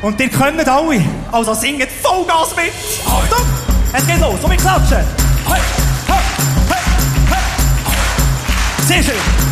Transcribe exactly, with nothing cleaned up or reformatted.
Und ihr könnt alle, also singt Vollgas mit. Achtung, es geht los, so wie klatschen. Hey, hey, hey, hey. Sehr schön.